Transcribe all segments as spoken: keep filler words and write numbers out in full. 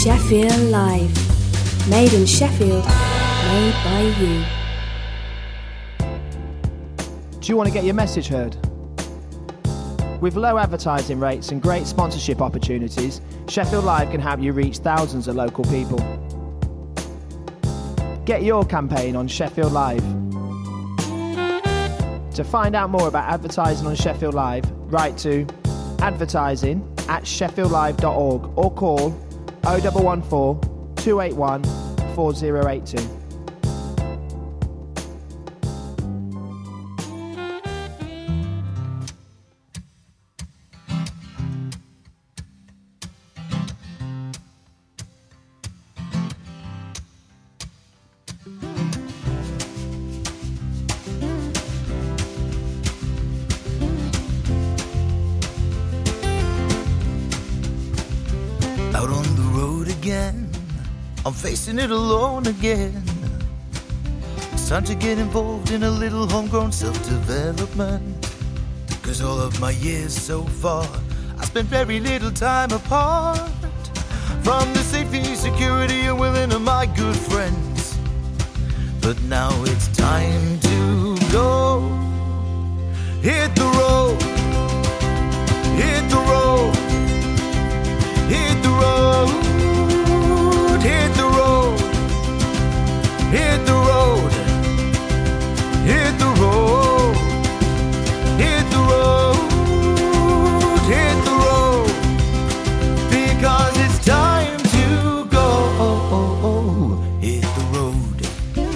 Sheffield Live. Made in Sheffield, made by you. Do you want to get your message heard? With low advertising rates and great sponsorship opportunities, Sheffield Live can help you reach thousands of local people. Get your campaign on Sheffield Live. To find out more about advertising on Sheffield Live, write to advertising at sheffield live dot org or call oh one one four, two eight one, four oh eight two. I'm facing it alone again. It's time to get involved in a little homegrown self-development. Cause all of my years so far, I spent very little time apart from the safety, security, and willing of my good friends. But now it's time to go. Hit the road. Hit the road. Hit the road. Hit the road, hit the road, hit the road, hit the road, hit the road, because it's time to go. Hit the road.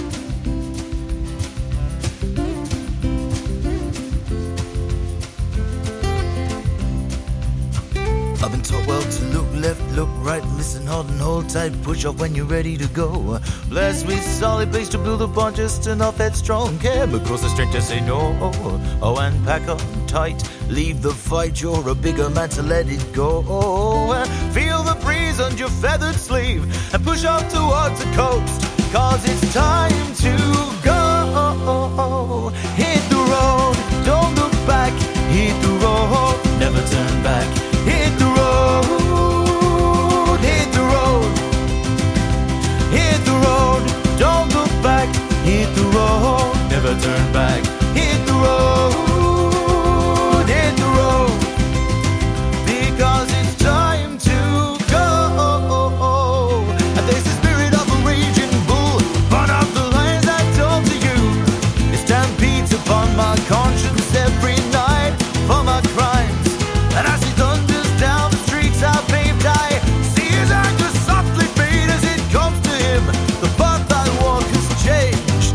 I've been taught well to look left, look right, listen hard and hold tight, push off when you're ready to go. Blessed with solid base to build upon, just enough headstrong care, but cross the strength to say no. Oh, and pack on tight, leave the fight, you're a bigger man to let it go. Feel the breeze on your feathered sleeve and push off towards the coast, cause it's time to go. Hit the road, don't look back, hit the road, never turn back. Hit the road, hit the road, hit the road, don't look back. Hit the road, never turn back. Hit the road, hit the road, because it's time to go. And there's the spirit of a raging bull, burn up the lines I told to you. It stampedes upon my conscience every night for my crimes, and I see thunders down the streets I paved. I see his anger softly fade as it comes to him. The path I walk has changed.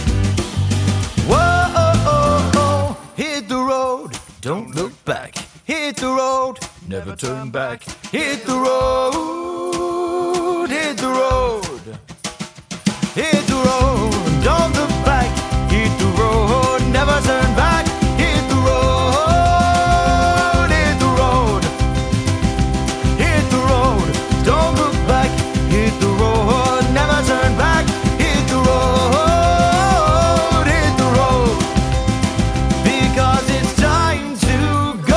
Whoa, hit the road, don't look back. Hit the road, never turn back. Hit the road, hit the road, hit the road, don't look back. Hit the road, never turn back. Hit the road, hit the road, hit the road, don't look back. Hit the road, never turn back. Hit the road, hit the road, because it's time to go.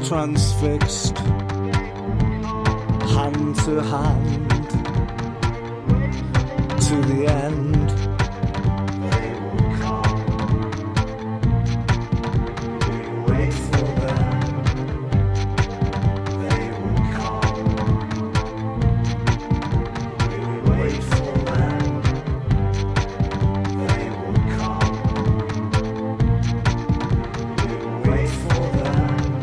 transfixed, hand to hand, to the end. They will come. We wait for them. They will come. We wait for them. They will come. We wait for them.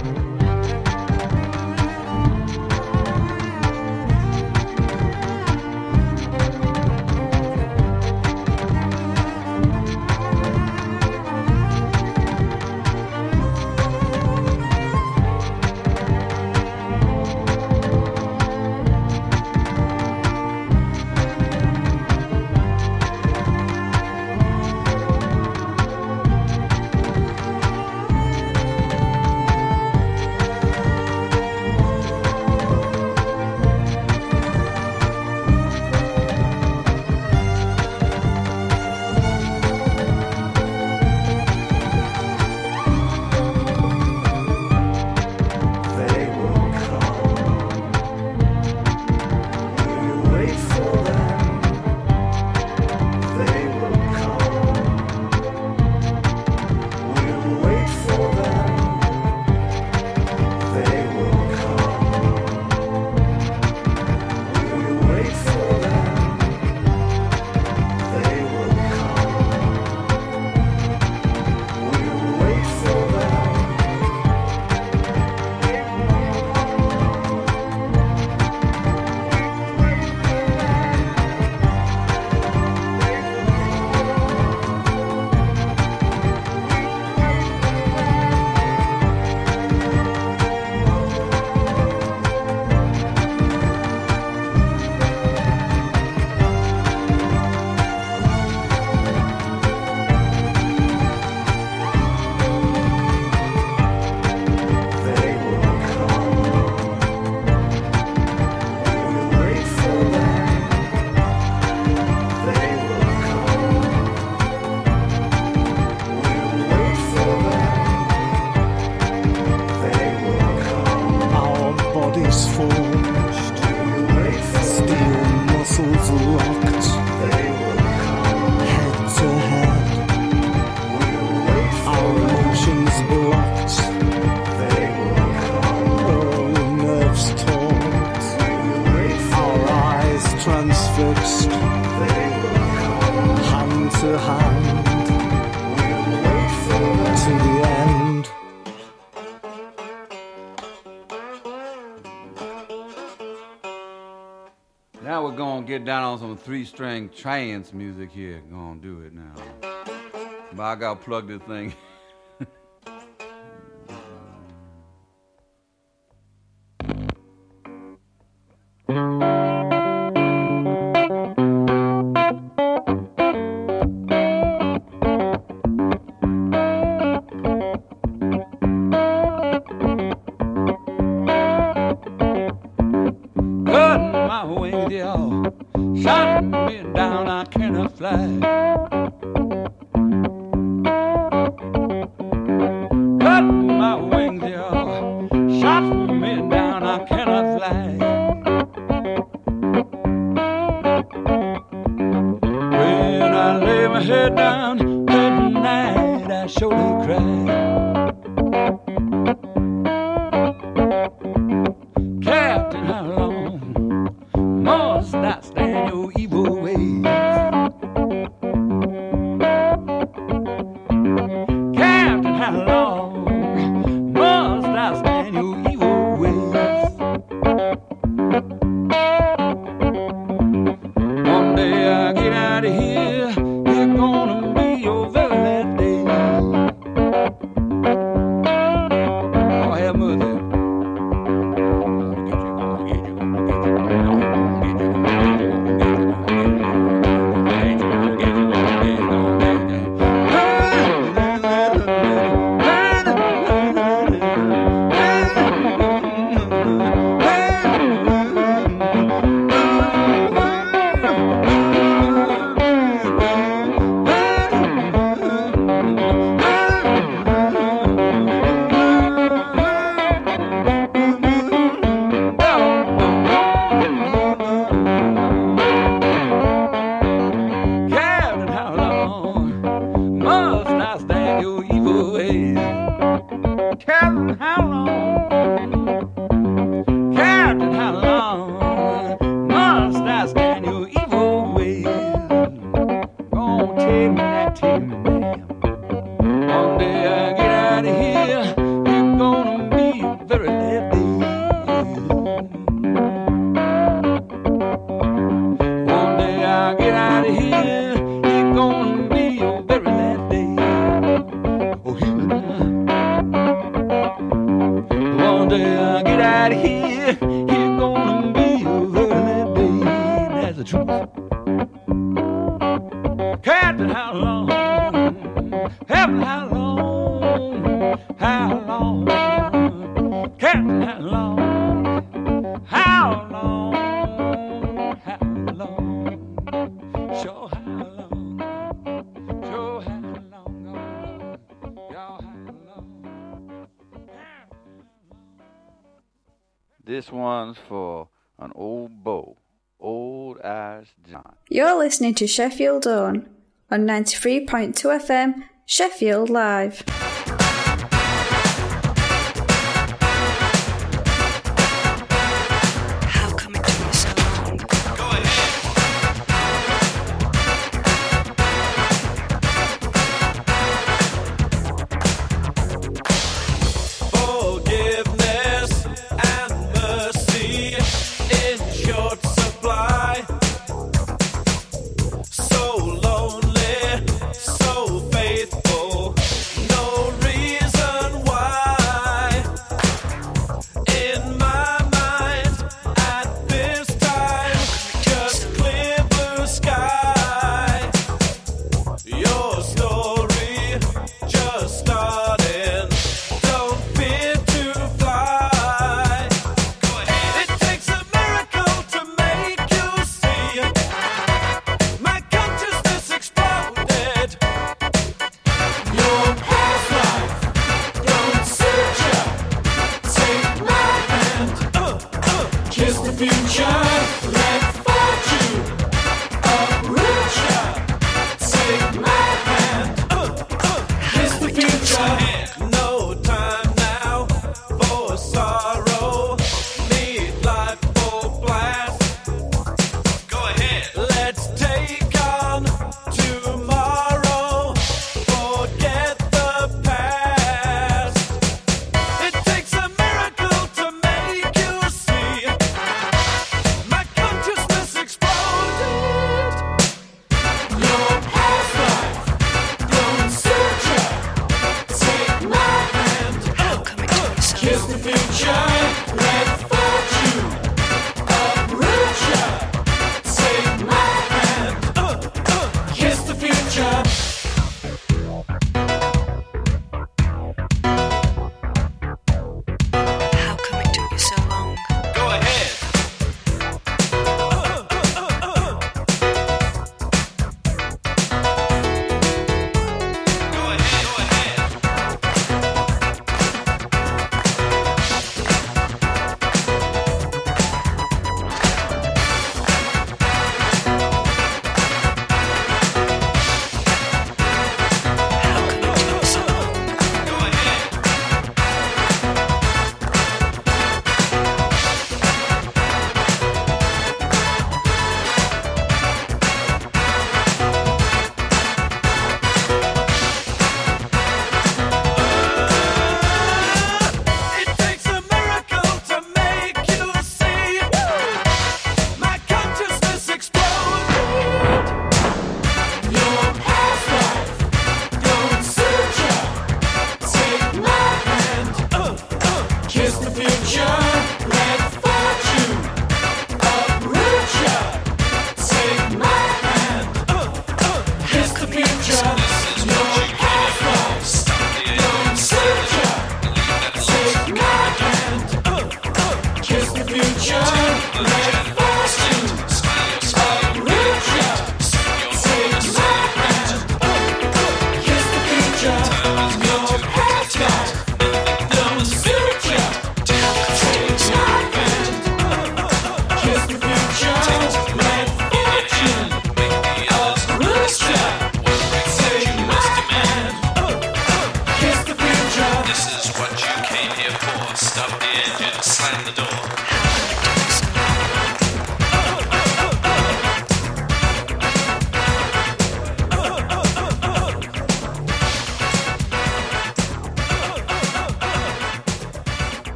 Down on some three-string trance music here. Gonna do it now. But I gotta plug this thing. Hey! stand your evil ways? Captain, how long? Captain, how long must I stand your evil ways? Gonna take me that, take me there. One day I get out of here, you're gonna be a very late day. One day I get out of here, you're gonna be a very late day. Oh, hear me now. One day I get out of here, you're gonna be a very late day. That's the truth. Captain, how long? Captain, how long? How long? Captain, how long? How long? How long? Sure, how long? Sure, how long? Y'all, how long? This one's for an old beau, Old Eyes John. You're listening to Sheffield Own on ninety-three point two F M, Sheffield Live. How come it took me so long? Go ahead. Forgiveness and mercy in short supply. So lonely, so faithful, no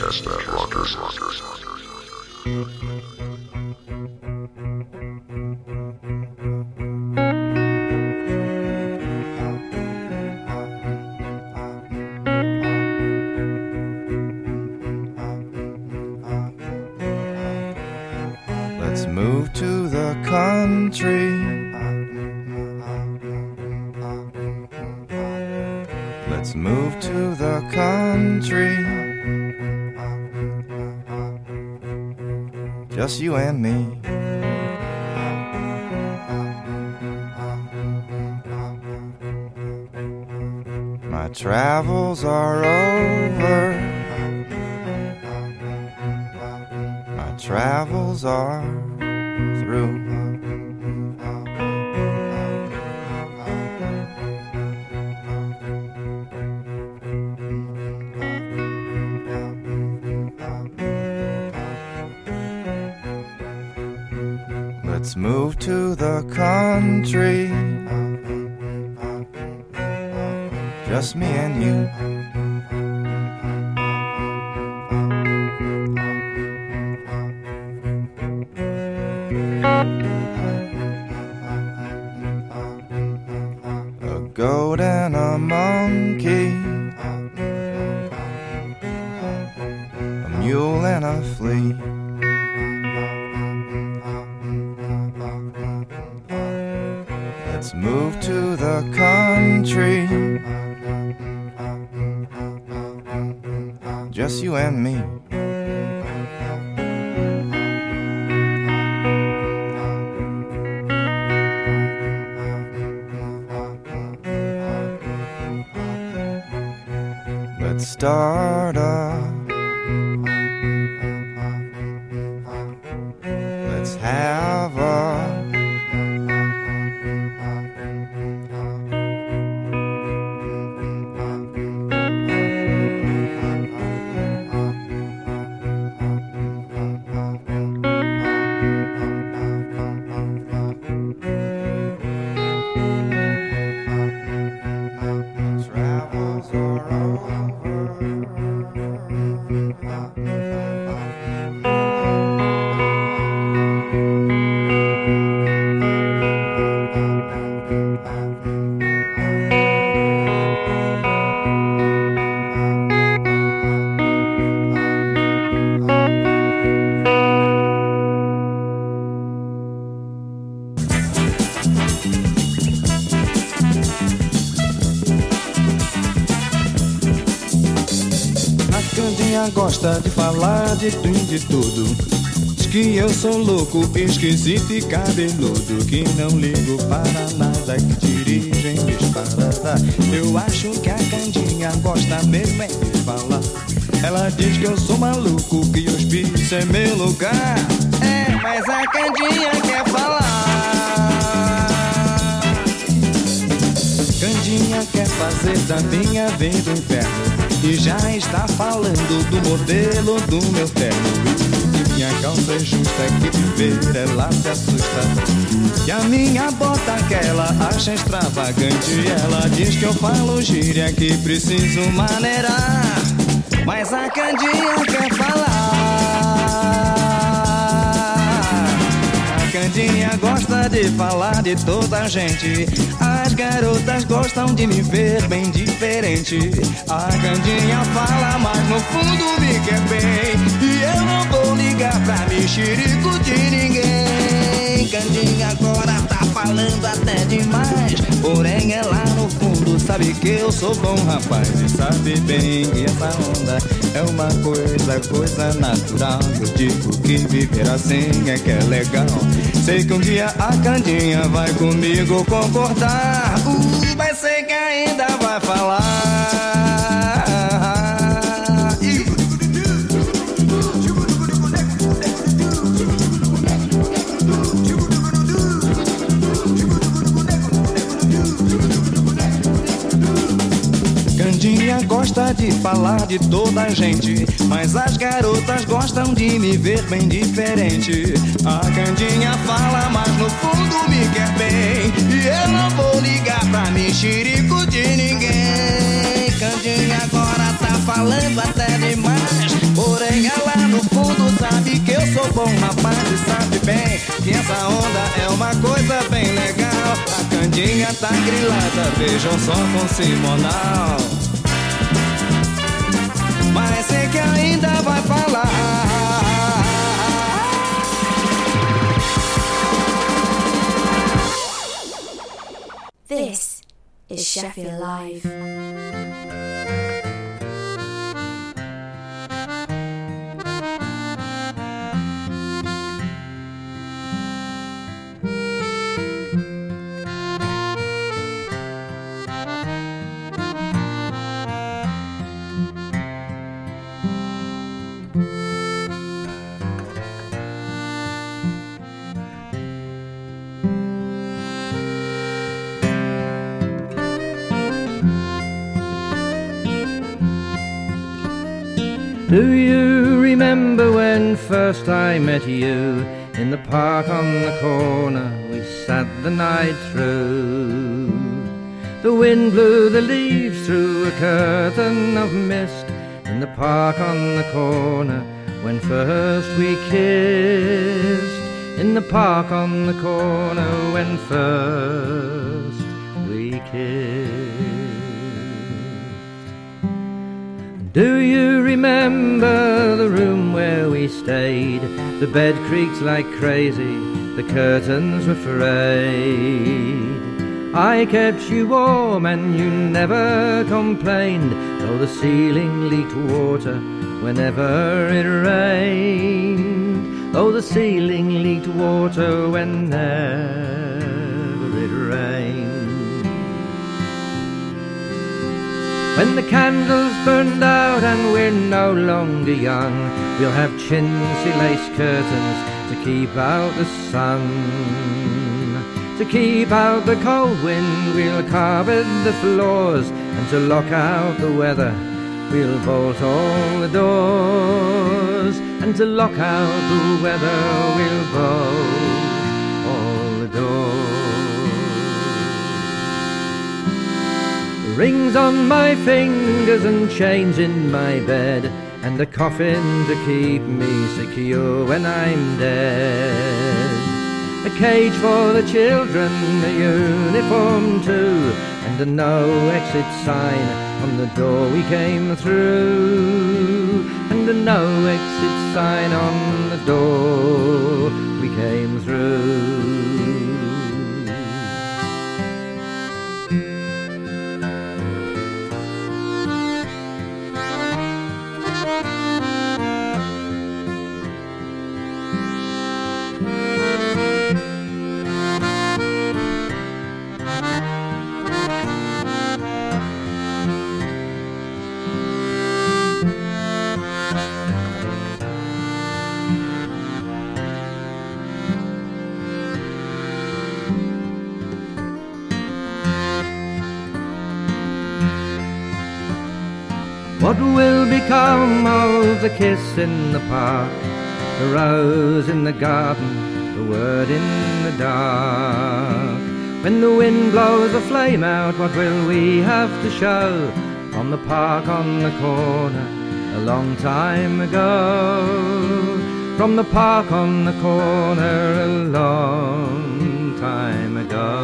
Let's move to the country. Let's move to the country. Just you and me. My travels are over. My travels are through. Let's move to the country. Just me and you. A goat and a monkey, a mule and a flea. Let's move to the country. Just you and me. Let's start up. Let's have a gosta de falar de tudo e de tudo. Diz que eu sou louco, esquisito e cabeludo, que não ligo para nada, que dirigem disparada. Eu acho que a Candinha gosta mesmo é de falar. Ela diz que eu sou maluco, que hospício é meu lugar. É, mas a Candinha quer falar. Candinha quer fazer da minha vida o inferno e já está falando do modelo do meu terno. E minha calça é justa, que viver ela se assusta. E a minha bota que ela acha extravagante. Ela diz que eu falo gíria, que preciso maneirar. Mas a Candinha quer falar. A Candinha gosta de falar de toda a gente. As garotas gostam de me ver bem diferente. A Candinha fala, mas no fundo me quer bem. E eu não vou ligar pra mexerico de ninguém. Candinha agora tá falando até demais. Porém ela no fundo sabe que eu sou bom rapaz. E sabe bem que essa onda é uma coisa, coisa natural. Eu digo que viver assim é que é legal. Sei que um dia a Candinha vai comigo concordar. Uh, vai ser que ainda vai falar. Candinha gosta de falar de toda a gente, mas as garotas gostam de me ver bem diferente. A Candinha fala, mas no fundo me quer bem. E eu não vou ligar pra mexerico de ninguém. Candinha agora tá falando até demais. Porém ela no fundo sabe que eu sou bom rapaz e sabe bem que essa onda é uma coisa bem legal. A Candinha tá grilada, vejam só com Simonal. Mas sei que ainda vai falar. This is Sheffield Live. Do you remember when first I met you? In the park on the corner we sat the night through. The wind blew the leaves through a curtain of mist. In the park on the corner when first we kissed. In the park on the corner when first we kissed. Do you remember the room where we stayed? The bed creaked like crazy, the curtains were frayed. I kept you warm and you never complained, though the ceiling leaked water whenever it rained. Though the ceiling leaked water whenever it rained. When the candles burned out and we're no longer young, we'll have chintzy lace curtains to keep out the sun. To keep out the cold wind, we'll carpet the floors, and to lock out the weather, we'll bolt all the doors. And to lock out the weather, we'll bolt all the doors. Rings on my fingers and chains in my bed, and a coffin to keep me secure when I'm dead. A cage for the children, a uniform too, and a no exit sign on the door we came through. And a no exit sign on the door we came through. What will become of the kiss in the park, the rose in the garden, the word in the dark? When the wind blows a flame out, what will we have to show? From the park on the corner, a long time ago. From the park on the corner, a long time ago.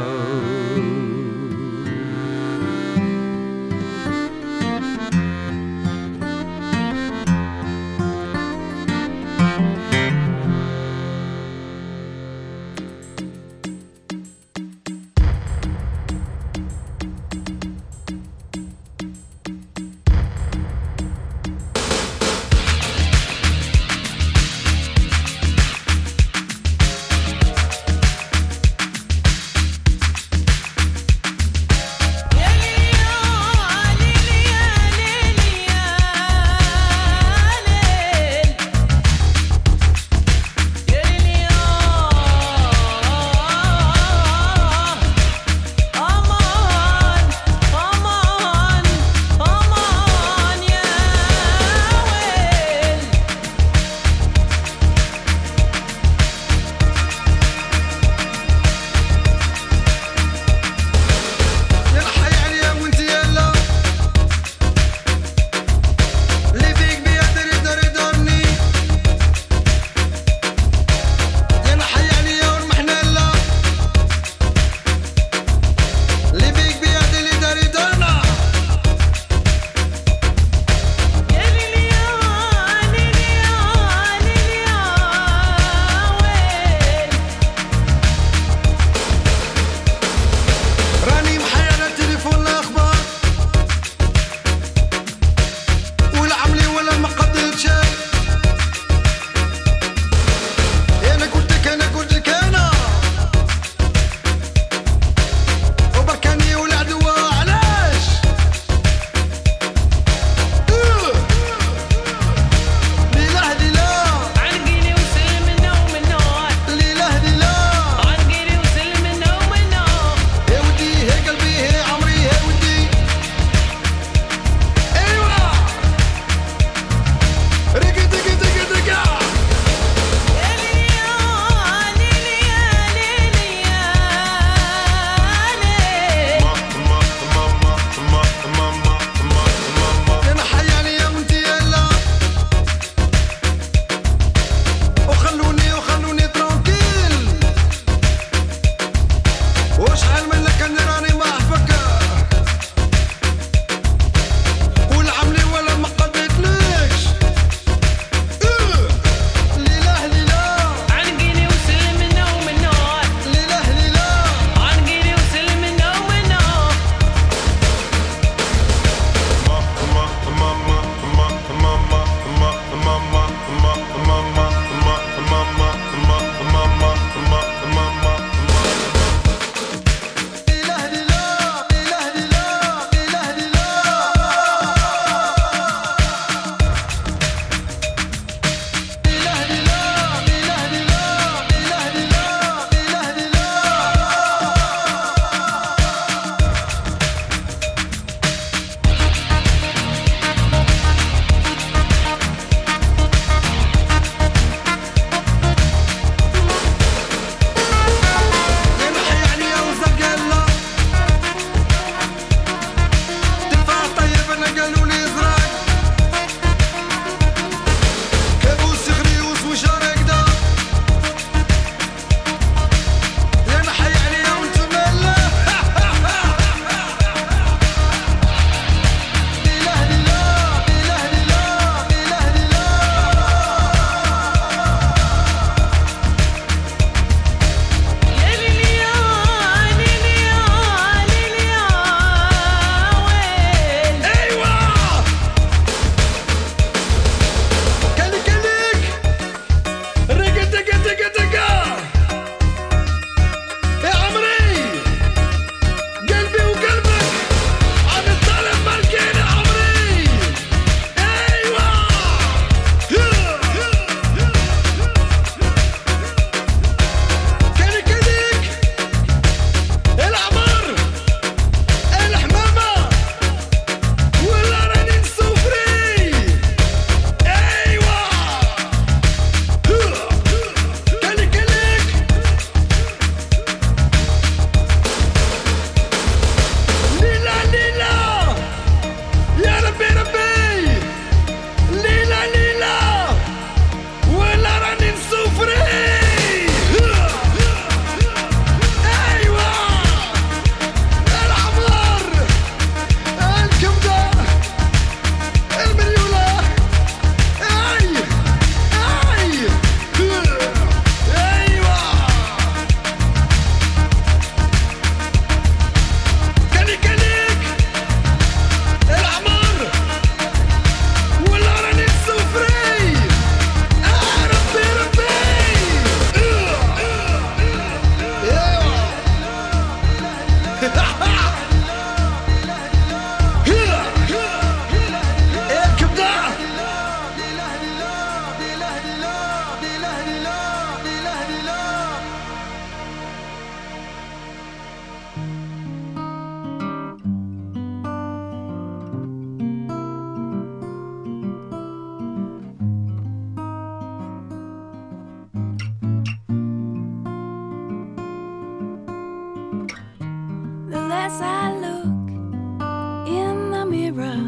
less I look in the mirror,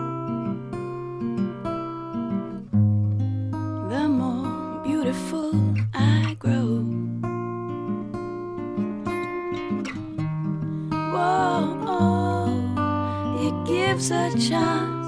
the more beautiful I grow. Whoa, oh, it gives a chance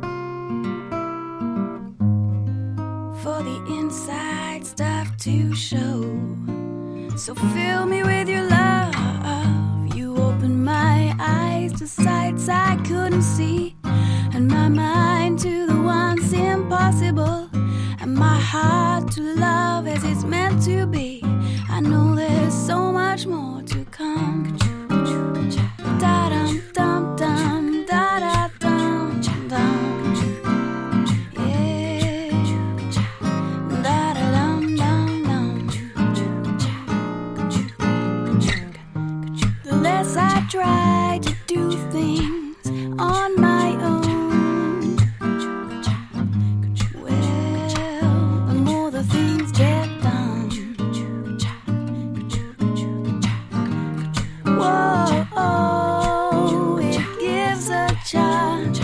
for the inside stuff to show. So fill me with your love. You open my eyes to sights I couldn't see, and my mind to the ones impossible, and my heart to love as it's meant to be. I know there's so much more to come. Da-dum, dum, dum, da-da-dum, dum. Yeah. Da-da-dum, dum, dum. The less I try to do things on my own, well, the more the things get done. Whoa, oh, it gives a chance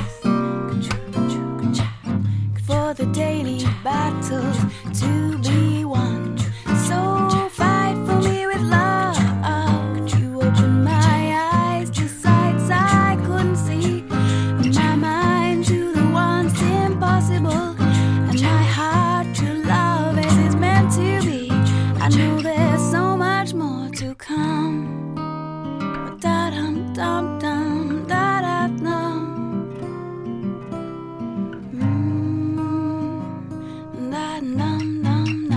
for the daily battles to be won. So fight for me with love. You open my eyes to sights I couldn't see, and my mind to the ones impossible, and my heart to love as it's meant to be. I know there's so much more to come. Da dum dum dum da da dum. Mm, da dum dum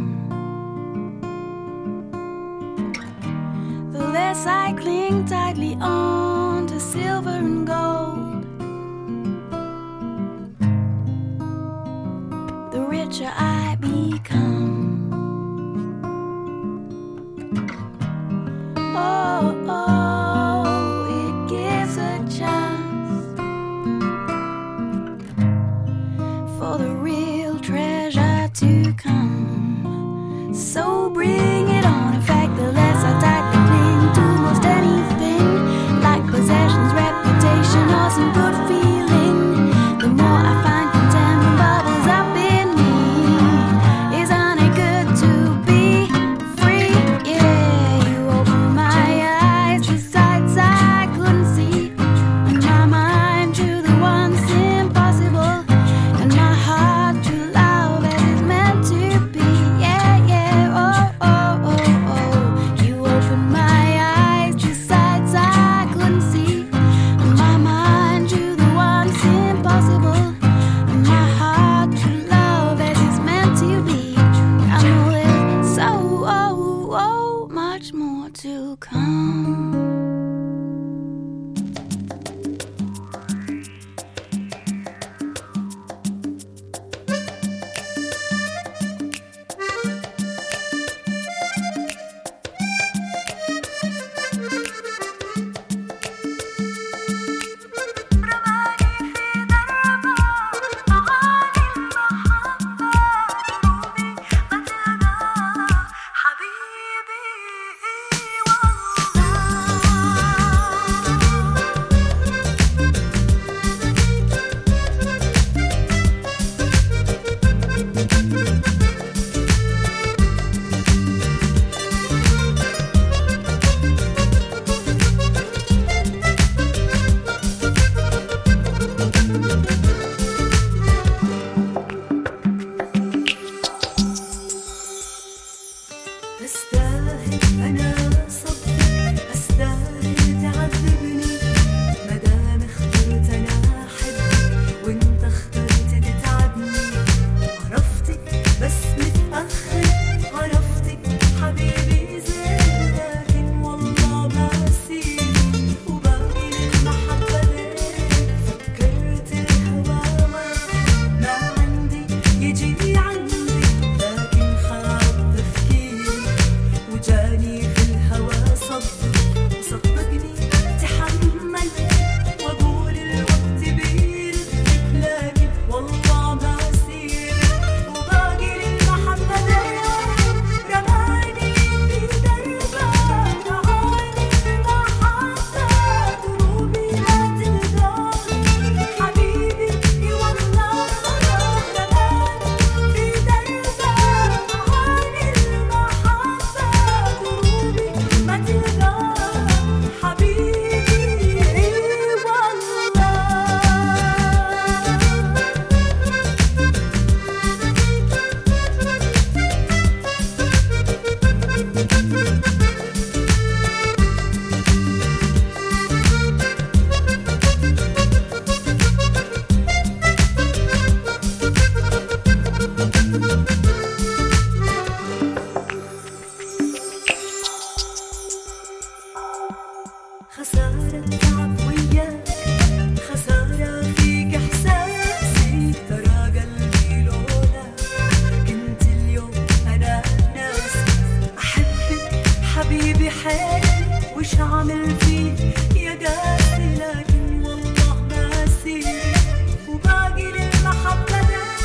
dum. The less I cling tightly on to silver and gold, the richer I become. Oh, oh, it gives a chance for the real treasure to come. So bring it on. In fact, the less I tightly cling to most anything, like possessions, reputation, or some good feeling, the more I find contentment bubbles up in me. Isn't it good to be free? Yeah, you open my eyes to sights I couldn't see, and my mind to the ones impossible, and my heart to love as it's meant to be. Yeah, yeah, oh, oh, oh, oh. You open my eyes to sights I couldn't see, and my mind to the ones impossible, and my heart to love as it's meant to be. I know there's so oh, oh, much more to come. أستاهل أنا صدق، أستاهل تعذبني، مدام اخترت أنا أحبك وأنت اخترت تتعبني. عرفتك بس متأخر، عرفتك حبيبي زين، لكن والله ما أسيب وباقي للمحبة ليك. فكرت الهوى ما عندي يجي عندي، لكن خاب تفكيري وجاني في الهوى حالي وش عامل فيه يا قاسي لكن والله ناسي وباقي للمحبة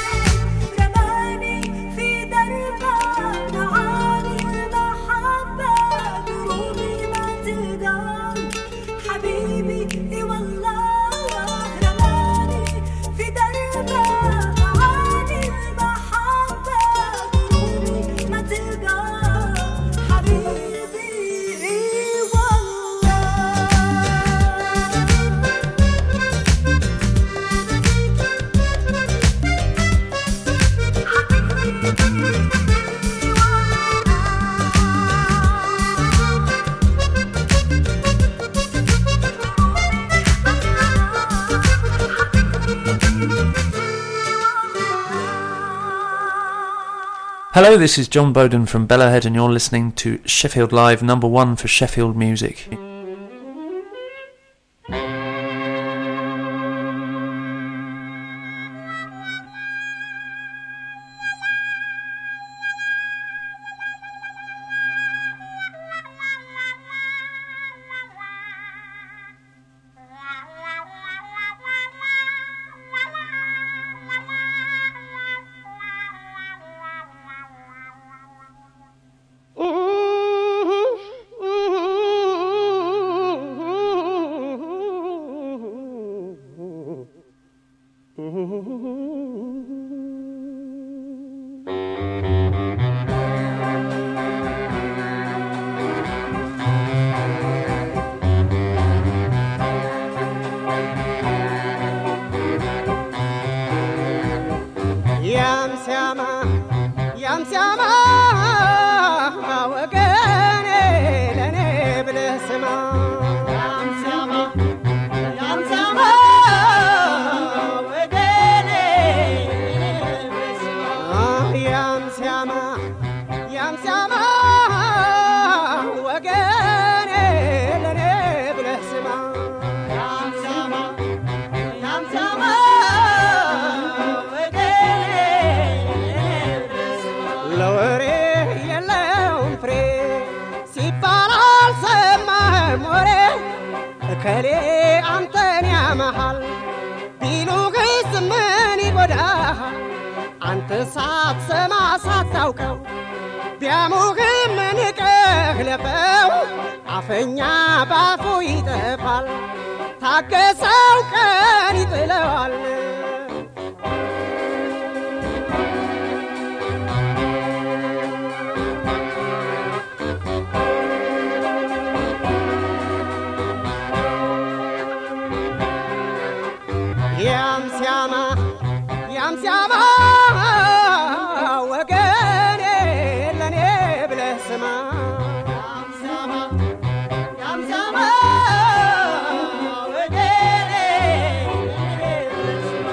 رماني في دربه معاني المحبة دروبي ما تقدر حبيبي اي والله رماني في دربه معاني المحبة دروبي ما تقدر حبيبي اي والله Hello, this is John Bowden from Bellahead and you're listening to Sheffield Live, number one for Sheffield music. ያም ሲያማ ያም ሲያማ ወገኔ ለኔ ብለህ ስማ ያም ሲያማ ያም ሲያማ ወገኔ ለኔ ብለህ ስማ ያም ሲያማ ያም ሲያማ ወገኔ ለኔ ብለህ ስማ ያም ሲያማ ያም ሲያማ ለወሬ የለውም ፍሬ ሲባል አልሰማህም ወሬ እከሌ አንተን ያመሃል ቢሉህስ ምን ይጎዳሃል አንተ ሳትሰማ ሳታውቀው ቢያሙህም ንቀህ ለፈው አፈኛ ባፉ ይጠፋል ታገሰው ቀን ይጥለዋል ያም ሲያማ ያም ሲያማ ወገኔ ለኔ ብለህ ስማ ያም ሲያማ ያም ሲያማ ወገኔ ለኔ ብለህ ስማ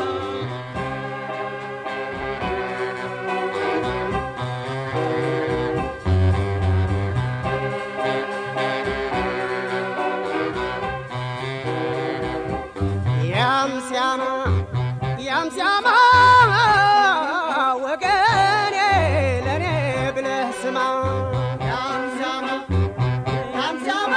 ያም ሲያማ ያም ሲያማ ወገኔ ለኔ ብለህ ስማ ያም ሲያማ ያም ሲያማ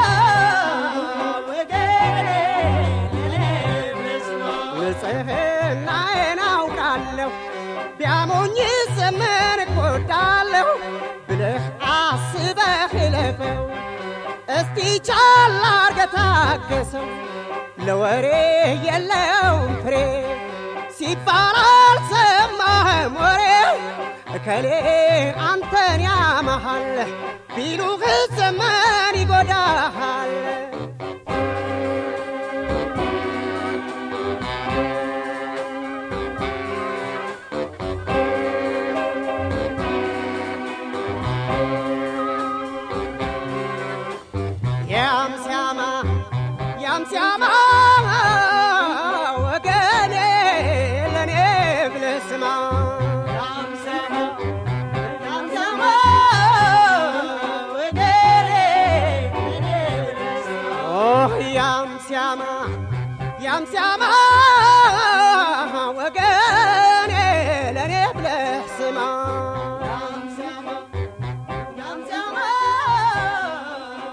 ወገኔ ለኔ ብለህ ስማ ንጽሕናዬን አውቃለሁ ቢያሞኝስ ምን እጎዳለሁ ብለህ አስበህ እለፈው እስቲ ቻል አድርገህ ታገሰው ለወሬ የለውም ፍሬ ሲባል አልሰማህም ወሬ እከሌ አንተን ያመሃል ቢሉህስ ምን ይጎዳሃል ያም ሲያማ ያም ሲያማ ወገኔ ለኔ ብለህ ስማ ያም ሲያማ ያም ሲያማ ወገኔ ለኔ ብለህ ስማ ኦህ ያም ሲያማ ያም ሲያማ ወገኔ ለኔ ብለህ ስማ ያም ሲያማ ያም ሲያማ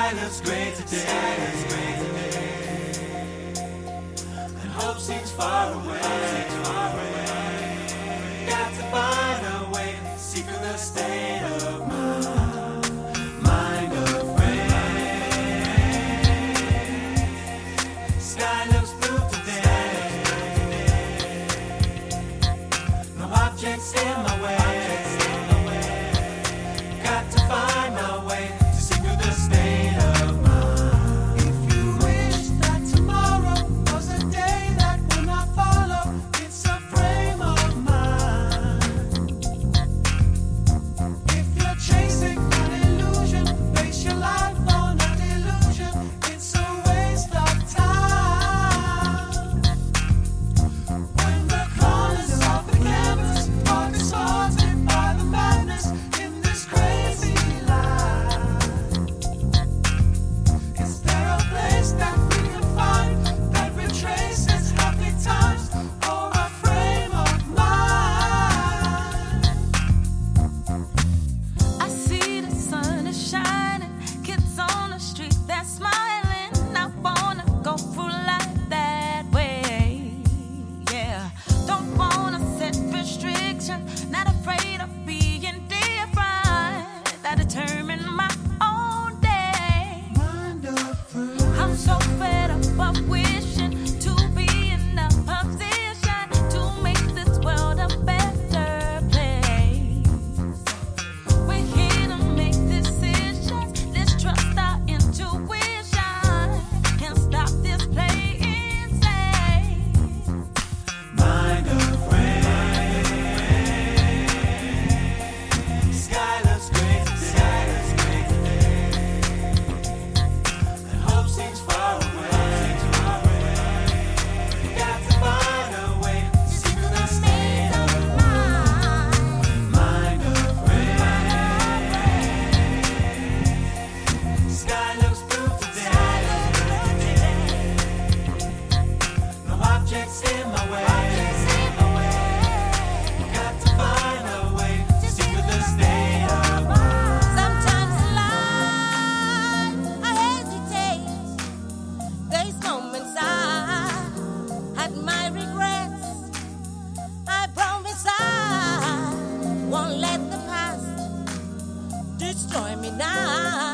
Sky looks great today. And hope seems far away. Got to find a way to seek the state of mind. Mind afraid. Sky looks blue today. No objects in my way. Got to find my way to seek the state of mind. If you wish that tomorrow was a day that will not follow, it's a frame of mind. If you're chasing an illusion, base your life on a delusion. It's a waste of time. When the corners of the canvas are distorted by the madness in this crazy life, is there a place that we can find that retraces happy times or a frame of mind? I see the sun is shining, kids on the street they're smiling. I wanna go through life that way, yeah. Don't wanna set restrictions, not afraid of being different. I determine my own day. I'm so fed up of wishing to be in a position to make this world a better place. We're here to make decisions. Let's trust our intuition and stop this playing safe. Mind afraid. Sky looks great today. And hope seems far away. Got to find a way to seek the state of mind. Mind afraid. Sky looks blue today. No objects in my way. Got to find a way to seek the state of mind. Sometimes in life I hesitate. There's moments I had my regrets. I promise I won't let the past destroy me now.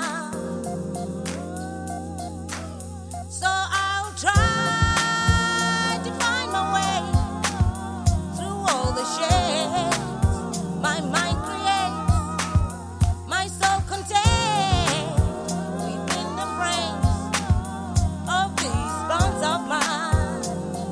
So I'll try to find my way through all the shades my mind creates. My soul contains within the frames of these bonds of mine.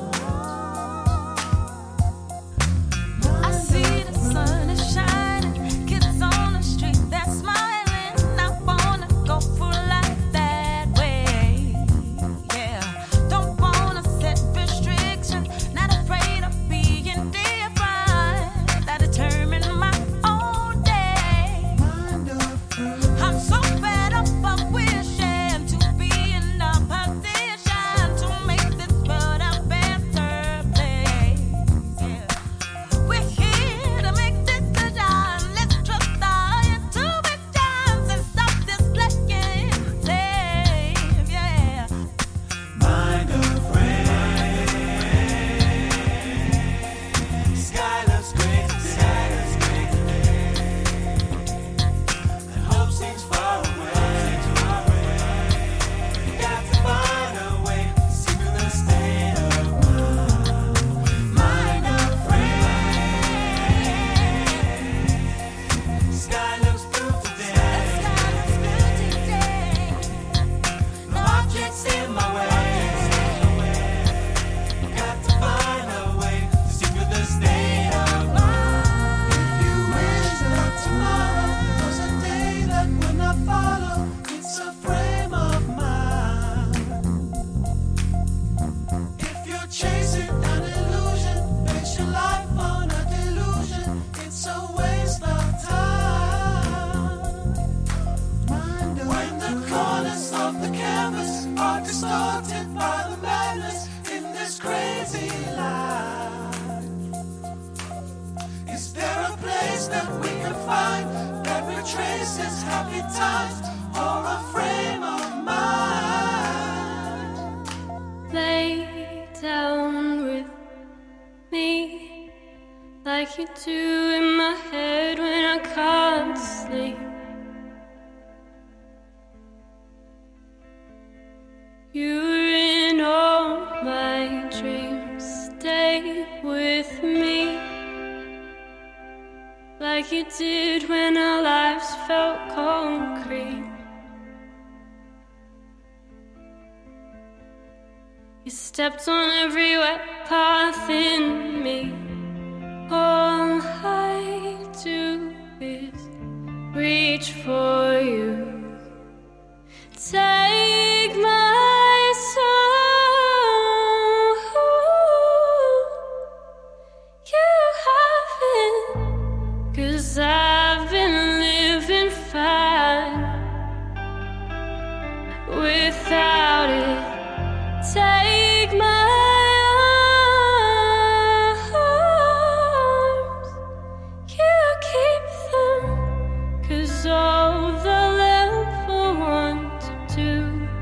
I see the sun is shining, kids on the street they're smiling. I wanna go through life that way, yeah. Don't wanna set restrictions, not afraid of being different. I determine my own day. I'm so fed up of wishing to be in a position to make this world a better place, yeah. We're here to make decisions. Let's trust our intuitions and stop this playing safe, yeah. Mind afraid. Sky looks great today. And hope seems far away. Got to find a way to seek the state of mind. Mind afraid. Sky looks blue today. No objects in my way. Got to find a way to seek the state of mind. If you wish that tomorrow was a day that will not follow, it's a frame of mind. If you're chasing an illusion, base your life on a delusion. It's a waste of time. When the corners of the canvas are distorted by the madness in this crazy life, is there a place that we can find that retraces happy times or a frame of you do in my head when I can't sleep. You're in all my dreams, stay with me, like you did when our lives felt concrete. You stepped on every wet path in me. All I do is reach for you. Take my soul. You have it, 'cause I've been living fine without it. Take my arms, you keep them, 'cause all they'll ever want to do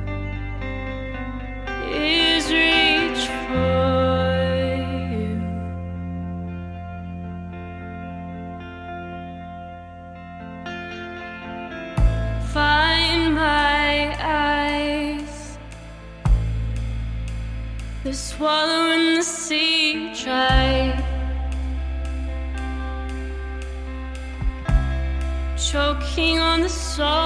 is reach for you. Find my eyes, the swallow in the sea tried, choking on the soul.